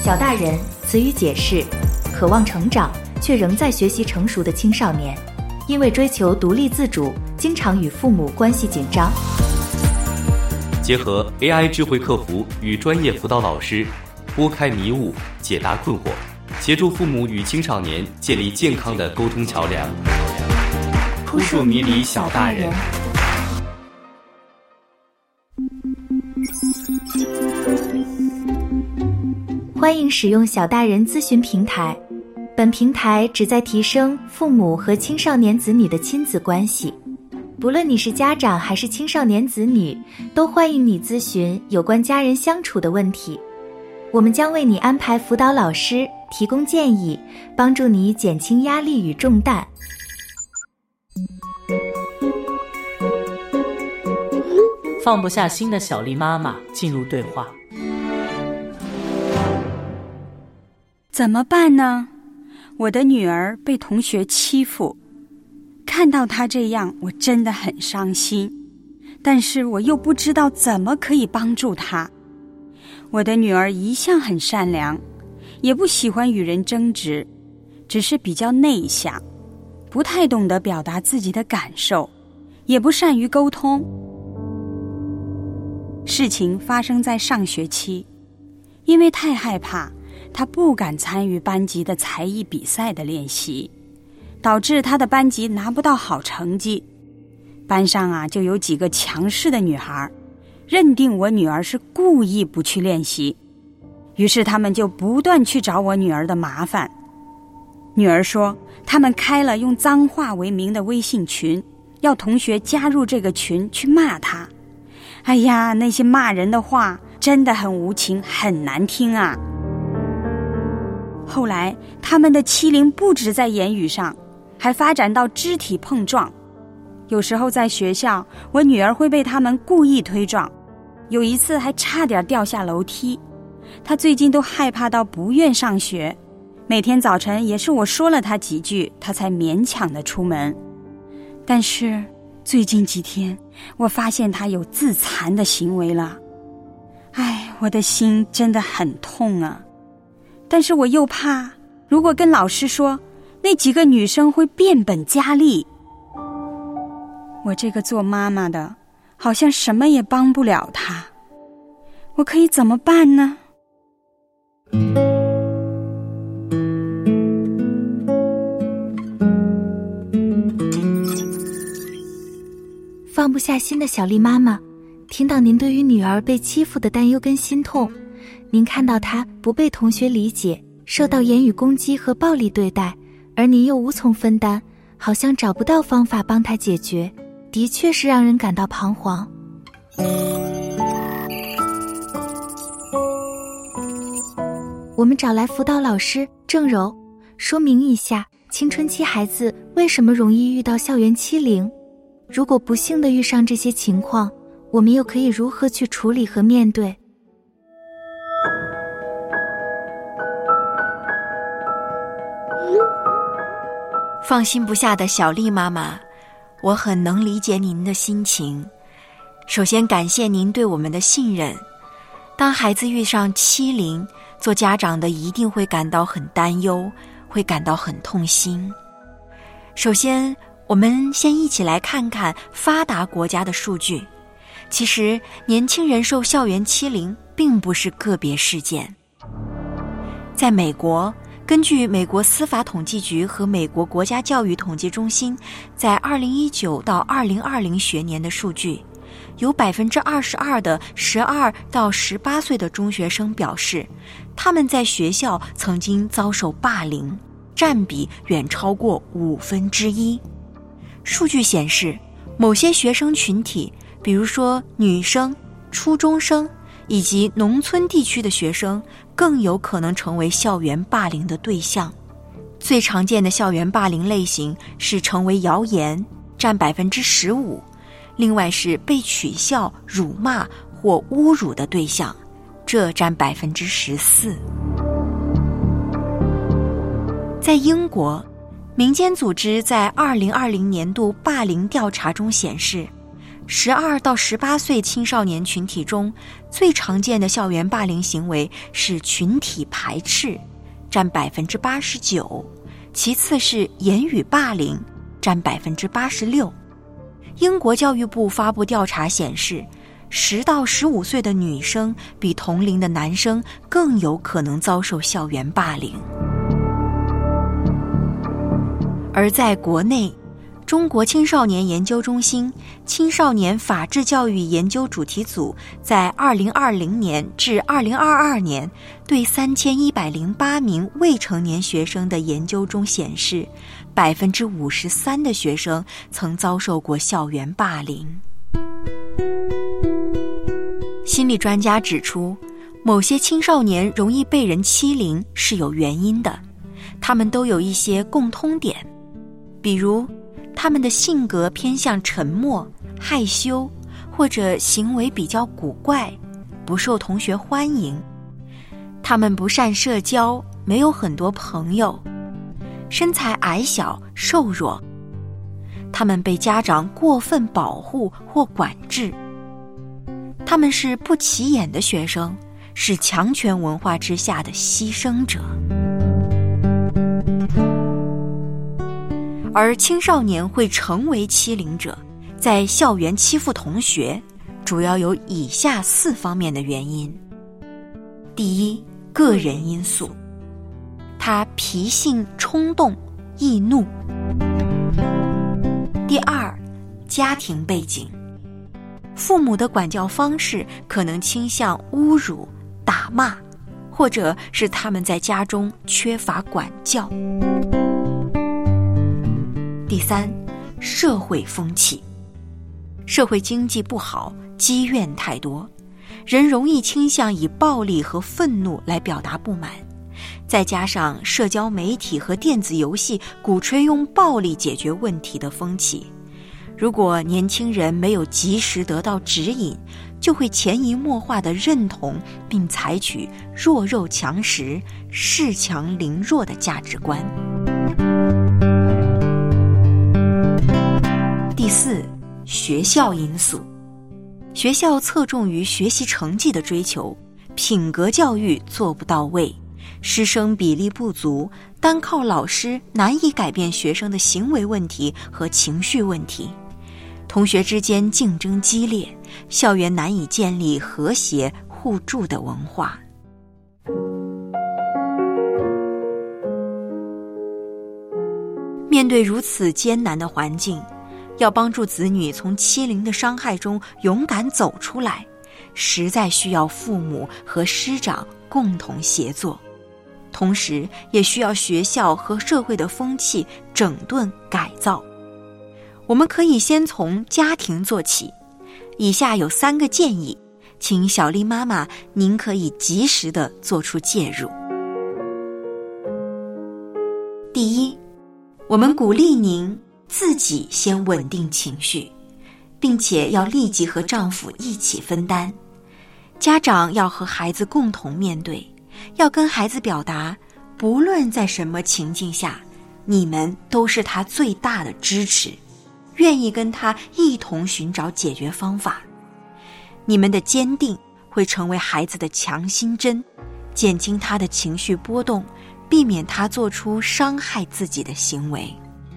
小大人，词语解释：渴望成长却仍在学习成熟的青少年，因为追求独立自主，经常与父母关系紧张。 结合 AI 智慧客服与专业辅导老师，拨开迷雾，解答困惑，协助父母与青少年建立健康的沟通桥梁。扑朔迷离小大人。 欢迎使用小大人咨询平台，本平台旨在提升父母和青少年子女的亲子关系。不论你是家长还是青少年子女，都欢迎你咨询有关家人相处的问题。我们将为你安排辅导老师，提供建议，帮助你减轻压力与重担。 放不下心的小丽妈妈进入对话。 怎么办呢？我的女儿被同学欺负，看到她这样，我真的很伤心，但是我又不知道怎么可以帮助她。我的女儿一向很善良，也不喜欢与人争执，只是比较内向，不太懂得表达自己的感受，也不善于沟通。事情发生在上学期，因为太害怕，他不敢参与班级的才艺比赛的练习，导致他的班级拿不到好成绩。班上就有几个强势的女孩，认定我女儿是故意不去练习，于是他们就不断去找我女儿的麻烦。女儿说，他们开了用脏话为名的微信群，要同学加入这个群去骂她。哎呀，那些骂人的话真的很无情，很难听啊。后来他们的欺凌不止在言语上，还发展到肢体碰撞。有时候在学校，我女儿会被他们故意推撞，有一次还差点掉下楼梯。她最近都害怕到不愿上学，每天早晨也是我说了她几句，她才勉强的出门。但是最近几天，我发现她有自残的行为了。哎，我的心真的很痛啊。但是我又怕，如果跟老师说，那几个女生会变本加厉。我这个做妈妈的，好像什么也帮不了她。我可以怎么办呢？ 放不下心的小丽妈妈，听到您对于女儿被欺负的担忧跟心痛，您看到她不被同学理解，受到言语攻击和暴力对待，而您又无从分担，好像找不到方法帮她解决，的确是让人感到彷徨。我们找来辅导老师郑柔，说明一下青春期孩子为什么容易遇到校园欺凌，如果不幸地遇上这些情况，我们又可以如何去处理和面对。 放心不下的小丽妈妈，我很能理解您的心情。首先感谢您对我们的信任。当孩子遇上欺凌，做家长的一定会感到很担忧，会感到很痛心。首先，我们先一起来看看发达国家的数据。其实，年轻人受校园欺凌并不是个别事件。在美国，根据美国司法统计局和美国国家教育统计中心在2019到2020学年的数据，有 22% 的12到18岁的中学生表示，他们在学校曾经遭受霸凌，占比远超过1/5。数据显示，某些学生群体，比如说女生、初中生以及农村地区的学生，更有可能成为校园霸凌的对象。最常见的校园霸凌类型是成为谣言，占 15%， 另外是被取笑、辱骂或侮辱的对象，这占 14%。在英国，民间组织在2020年度霸凌调查中显示， 12到18岁青少年群体中，最常见的校园霸凌行为是群体排斥，占 89%， 其次是言语霸凌，占 86%。英国教育部发布调查显示，10到15岁的女生比同龄的男生更有可能遭受校园霸凌。而在国内，中国青少年研究中心青少年法治教育研究主题组在2020年至2022年对3108名未成年学生的研究中显示，53%的学生曾遭受过校园霸凌。心理专家指出，某些青少年容易被人欺凌是有原因的，他们都有一些共通点，比如他们的性格偏向沉默、害羞，或者行为比较古怪，不受同学欢迎。他们不善社交，没有很多朋友，身材矮小、瘦弱。他们被家长过分保护或管制。他们是不起眼的学生，是强权文化之下的牺牲者。而青少年会成为欺凌者，在校园欺负同学，主要有以下4方面的原因。第一，个人因素，他脾性冲动、易怒。第二，家庭背景，父母的管教方式可能倾向侮辱、打骂，或者是他们在家中缺乏管教。第三，社会风气，社会经济不好，积怨太多，人容易倾向以暴力和愤怒来表达不满，再加上社交媒体和电子游戏鼓吹用暴力解决问题的风气，如果年轻人没有及时得到指引，就会潜移默化地认同并采取弱肉强食、恃强凌弱的价值观。第四，学校因素，学校侧重于学习成绩的追求，品格教育做不到位，师生比例不足，单靠老师难以改变学生的行为问题和情绪问题，同学之间竞争激烈，校园难以建立和谐互助的文化。面对如此艰难的环境，要帮助子女从欺凌的伤害中勇敢走出来，实在需要父母和师长共同协作，同时也需要学校和社会的风气整顿改造。我们可以先从家庭做起，以下有3个建议，请小丽妈妈您可以及时地做出介入。第一，我们鼓励您自己先稳定情绪，并且要立即和丈夫一起分担。家长要和孩子共同面对，要跟孩子表达，不论在什么情境下，你们都是他最大的支持，愿意跟他一同寻找解决方法。你们的坚定会成为孩子的强心针，减轻他的情绪波动，避免他做出伤害自己的行为。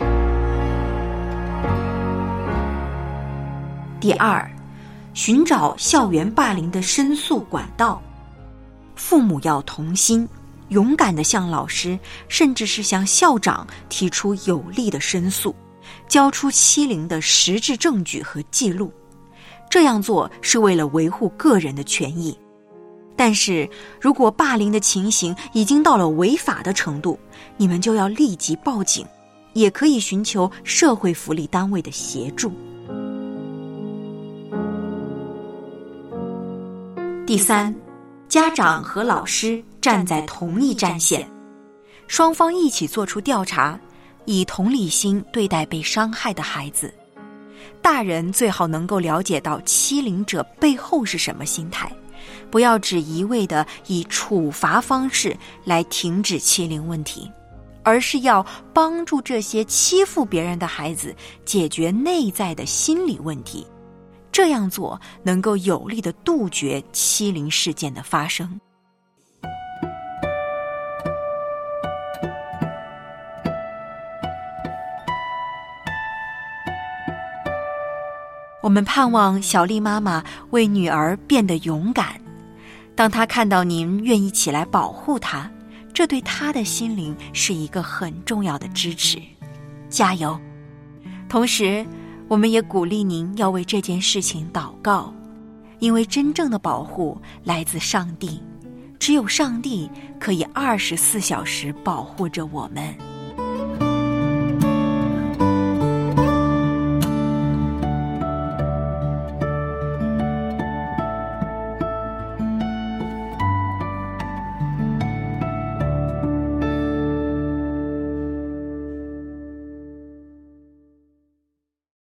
第二，寻找校园霸凌的申诉管道。父母要同心，勇敢地向老师，甚至是向校长提出有力的申诉，交出欺凌的实质证据和记录。这样做是为了维护个人的权益。但是，如果霸凌的情形已经到了违法的程度，你们就要立即报警，也可以寻求社会福利单位的协助。第三，家长和老师站在同一战线，双方一起做出调查，以同理心对待被伤害的孩子。大人最好能够了解到欺凌者背后是什么心态，不要只一味地以处罚方式来停止欺凌问题，而是要帮助这些欺负别人的孩子解决内在的心理问题， 这样做能够有力地杜绝欺凌事件的发生。我们盼望小丽妈妈为女儿变得勇敢，当她看到您愿意起来保护她，这对她的心灵是一个很重要的支持。加油！同时，我们也鼓励您要为这件事情祷告，因为真正的保护来自上帝，只有上帝可以24小时保护着我们。